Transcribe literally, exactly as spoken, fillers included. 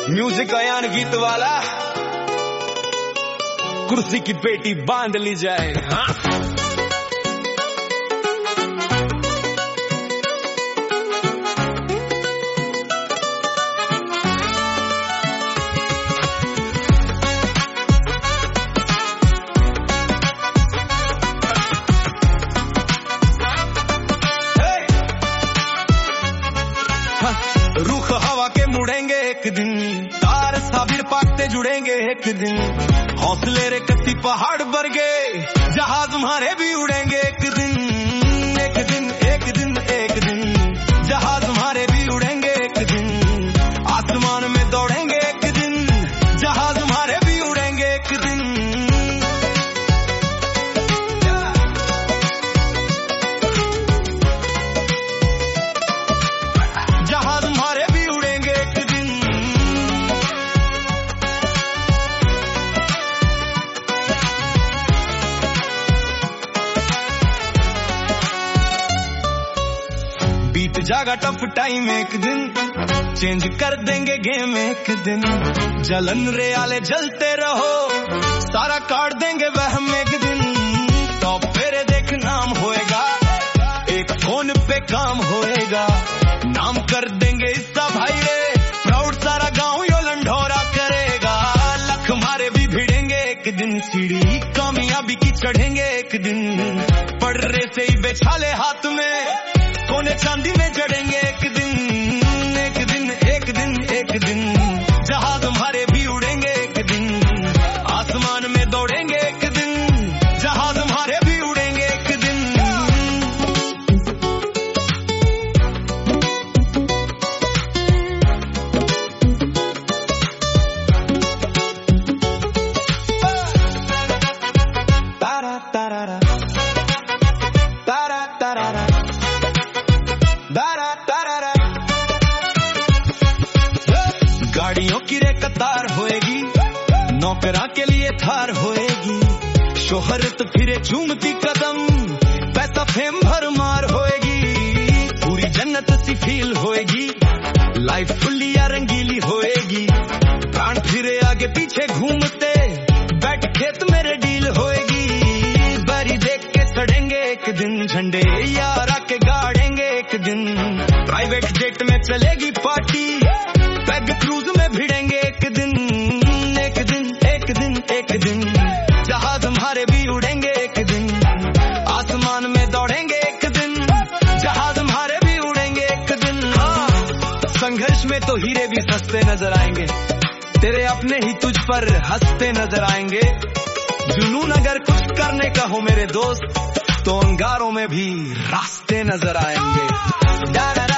Music Ayan गीत वाला, कुर्सी की पेटी बांध ली जाए। हाँ रुख हवा के मुड़ेंगे एक दिन, तार साबिर पाकते जुड़ेंगे एक दिन। हौसले रे कत्ती पहाड़ बरगे, जहाज तुम्हारे भी उड़ेंगे एक दिन। एक दिन एक दिन एक दिन जहाज तुम्हारे भी उड़ेंगे एक दिन। आसमान में दौड़ेंगे एक दिन, जहाज तुम्हारे भी उड़ेंगे एक दिन। जहाज तुम्हारे भी उड़ेंगे एक दिन। बीत जागा टफ टाइम एक दिन, चेंज कर देंगे गेम एक दिन। जलन रे आले जलते रहो, सारा काट देंगे वहम एक दिन। टॉप फेरे देख नाम होएगा, एक फोन पे काम होएगा। नाम कर देंगे इसका भाई रे, प्राउड सारा गांव यो लंढोरा करेगा। लख मारे भी भिड़ेंगे एक दिन, सीढ़ी कामयाबी की चढ़ेंगे एक दिन। पड़ रहे से ही बेछाले हाथ में, कोने चांदी में जड़ेंगे एक दिन। एक दिन एक दिन एक दिन जहाज तुम्हारे भी उड़ेंगे एक दिन। आसमान में दौड़ेंगे एक दिन, जहाज तुम्हारे भी उड़ेंगे एक दिन। तारा तारा तारा तारा गाड़ियों की रे कतार होएगी, नौकरा के लिए थार होएगी। शोहरत फिरे झूमती कदम, पैसा फेम भरमार होएगी। पूरी जन्नत सी फील होएगी, लाइफ फुल्ली या रंगीली होएगी। प्राण फिरे आगे पीछे घूमते, बैठ खेत मेरे डील होएगी। बरी देख के सड़ेंगे एक दिन, झंडे यार आके गाड़ेंगे एक दिन। प्राइवेट जेट में चलेगी पार्टी, पैग क्रूज में भिड़ेंगे एक दिन। एक दिन एक दिन एक दिन जहाज तुम्हारे भी उड़ेंगे एक दिन। आसमान में दौड़ेंगे एक दिन, जहाज तुम्हारे भी उड़ेंगे एक दिन। हाँ, संघर्ष में तो हीरे भी सस्ते नजर आएंगे, तेरे अपने ही तुझ पर हंसते नजर आएंगे। जुनून अगर कुछ करने का हो मेरे दोस्त, तो अंगारों में भी रास्ते नजर आएंगे।